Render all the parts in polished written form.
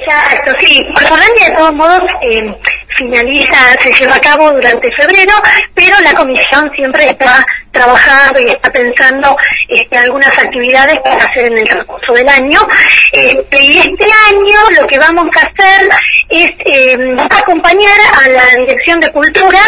Exacto, sí. Corsolandia de todos modos se lleva a cabo durante febrero, pero la comisión siempre está trabajando y está pensando algunas actividades para hacer en el transcurso del año. Y este año lo que vamos a hacer es acompañar a la Dirección de Cultura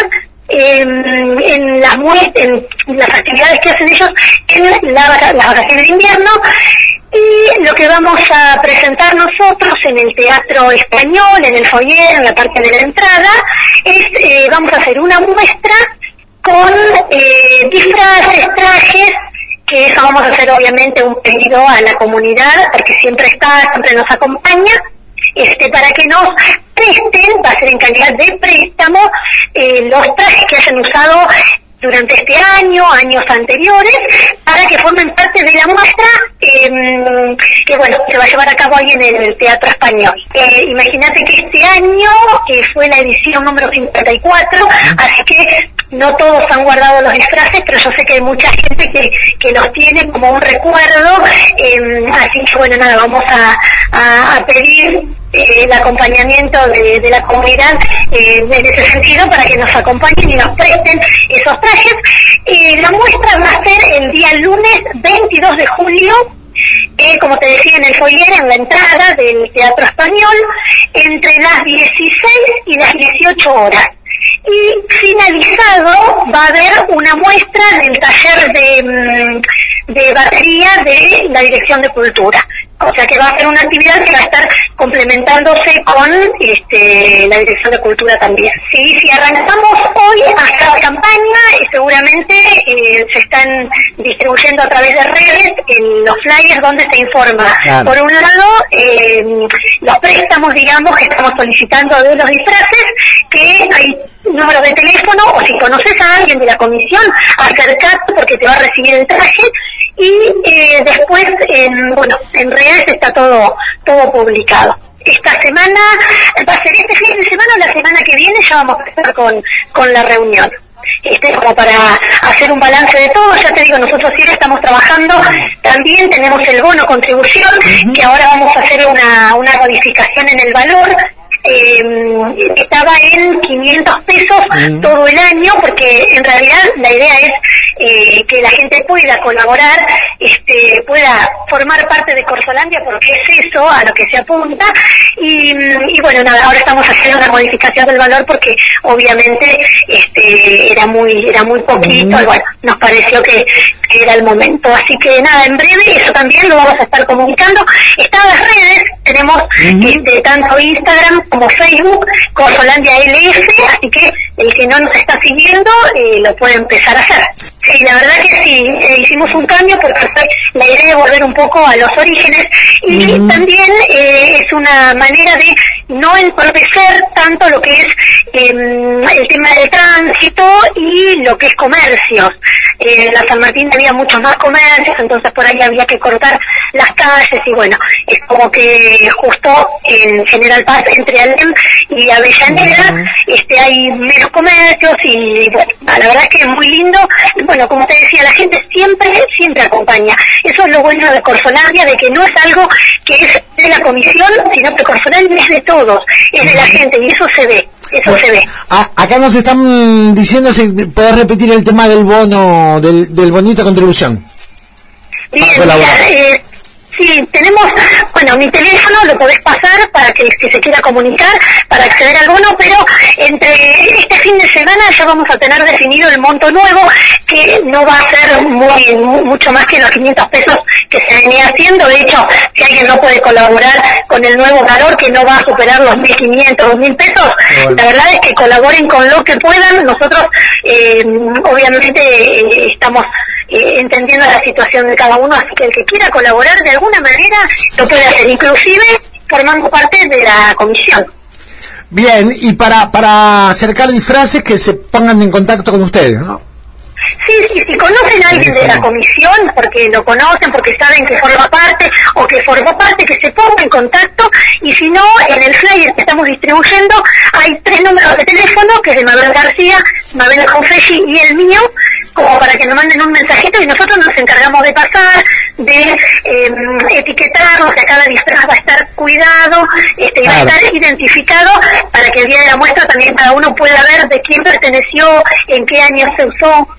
en las actividades que hacen ellos en las vacaciones de invierno. Y lo que vamos a presentar nosotros en el Teatro Español, en el foyer, en la parte de la entrada, vamos a hacer una muestra con disfraces, trajes, que eso vamos a hacer obviamente un pedido a la comunidad, porque siempre nos acompaña, para que nos presten, va a ser en calidad de préstamo, los trajes que hayan usado durante este año, años anteriores, para que formen parte de la muestra que se va a llevar a cabo ahí en el Teatro Español. Imagínate que este año fue la edición número 54, así que no todos han guardado los disfraces, pero yo sé que hay mucha gente que los tiene como un recuerdo, así que vamos a pedir el acompañamiento de la comunidad en ese sentido para que nos acompañen y nos presten esos trajes. La muestra va a ser el día lunes 22 de julio, como te decía, en el foyer, en la entrada del Teatro Español, entre las 16 y las 18 horas. Y finalizado va a haber una muestra del taller de batería de la Dirección de Cultura. O sea que va a ser una actividad que va a estar complementándose con la Dirección de Cultura también. Sí, si arrancamos hoy hasta la campaña, seguramente se están distribuyendo a través de redes los flyers donde se informa. Claro. Por un lado, los préstamos, digamos, que estamos solicitando de los disfraces, que hay números de teléfono, o si conoces a alguien de la comisión, acercate porque te va a recibir el traje. Y después, en redes está todo publicado. Esta semana, va a ser este fin de semana o la semana que viene, ya vamos a estar con la reunión. Como para hacer un balance de todo. Ya te digo, nosotros sí estamos trabajando, también tenemos el bono contribución, que ahora vamos a hacer una modificación en el valor. Estaba en 500 pesos todo el año, porque en realidad la idea es que la gente pueda colaborar, pueda formar parte de Corsolandia, porque es eso a lo que se apunta. Y ahora estamos haciendo una modificación del valor porque obviamente era muy poquito, y nos pareció que era el momento. Así que en breve eso también lo vamos a estar comunicando. Están las redes, tenemos tanto Instagram como Facebook, Corsolandia LF, así que el que no nos está siguiendo lo puede empezar a hacer. Sí, la verdad que sí, hicimos un cambio porque la idea de volver un poco a los orígenes, y también es una manera de no entorpecer tanto lo que es el tema del tránsito y lo que es comercios. En la San Martín había muchos más comercios, entonces por ahí había que cortar las calles, y es como que justo en General Paz, entre Alem y Avellaneda, hay menos comercios, y la verdad es que es muy lindo. Como te decía, la gente siempre acompaña. Eso es lo bueno de Corsolandia, de que no es algo que es de la comisión, sino que Corsolandia es de todos, es de la gente, y eso se ve. Acá nos están diciendo si podés repetir el tema del bono, del bonito contribución. Bien, sí, tenemos, mi teléfono lo podés pasar para que se quiera comunicar, para acceder al bono, pero entre este fin de semana ya vamos a tener definido el monto nuevo, que no va a ser mucho más que los 500 pesos que se venía haciendo. De hecho, si alguien no puede colaborar con el nuevo valor, que no va a superar los 1.500, 2.000 pesos, la verdad es que colaboren con lo que puedan. Nosotros, obviamente, estamos entendiendo la situación de cada uno, así que el que quiera colaborar de alguna manera lo puede hacer, inclusive formando parte de la comisión. Bien, y para acercar disfraces, que se pongan en contacto con ustedes, ¿no? Sí, si conocen a alguien de la comisión, porque lo conocen, porque saben que forma parte, o que formó parte, que se ponga en contacto. Y si no, en el flyer que estamos distribuyendo hay 3 números de teléfono, que es de Mabel García, Mabel Confessi y el mío, como para que nos manden un mensajito y nosotros nos encargamos de pasar, de etiquetarlos, que cada disfraz va a estar cuidado, y va a estar identificado para que el día de la muestra también cada uno pueda ver de quién perteneció, en qué año se usó.